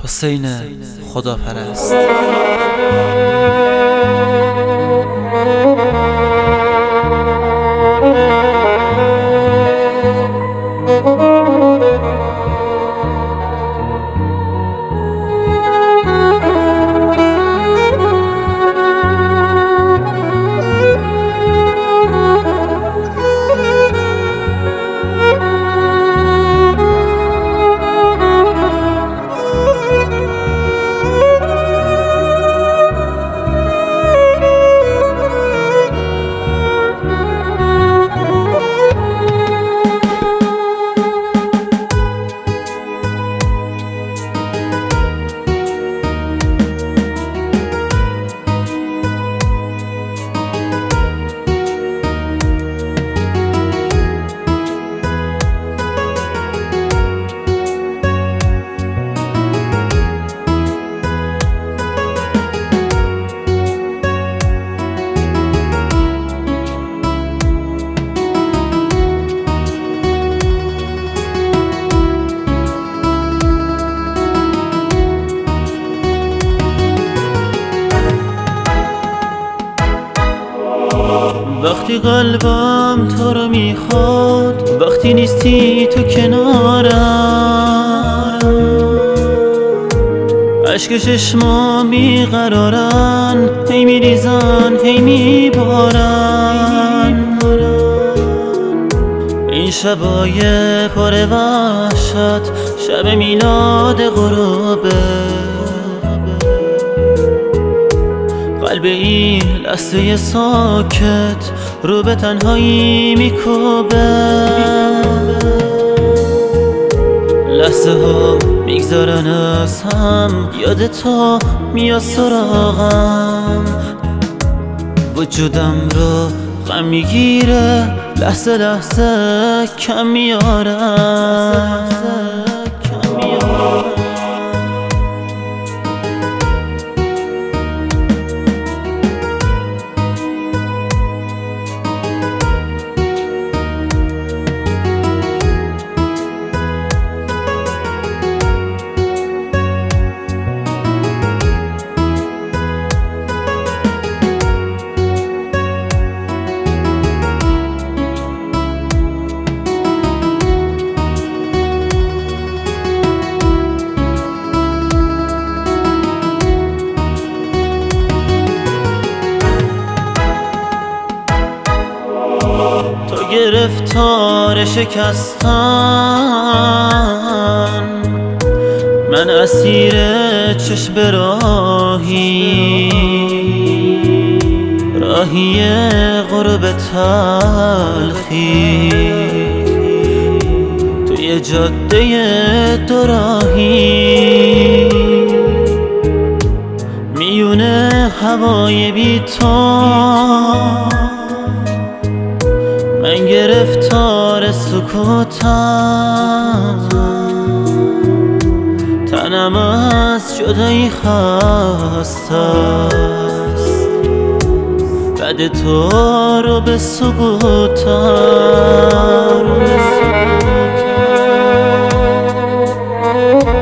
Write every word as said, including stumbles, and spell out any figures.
حسین خداپرست. وقتی قلبم تو رو میخواد، وقتی نیستی تو کنارم، عشق چشمام بیقرارن، هی میریزن هی میبارن. این شبای پر وحشت، شب میلاد غروبه، قلب این لحظه ساکت رو به تنهایی میکوبه. لحظه ها میگذارن از هم، یاد تو میاد سراغم، وجودم رو غم میگیره، لحظه لحظه کم میارم. تو گرفتار شکستن، من اسیر چشم راهی، راهی غرب تلخی، توی جاده دوراهی، میونه هوای بی تو، من گرفتار سکوتم، تنم از جدایی خسته است، بعد تو رو به سکوتم.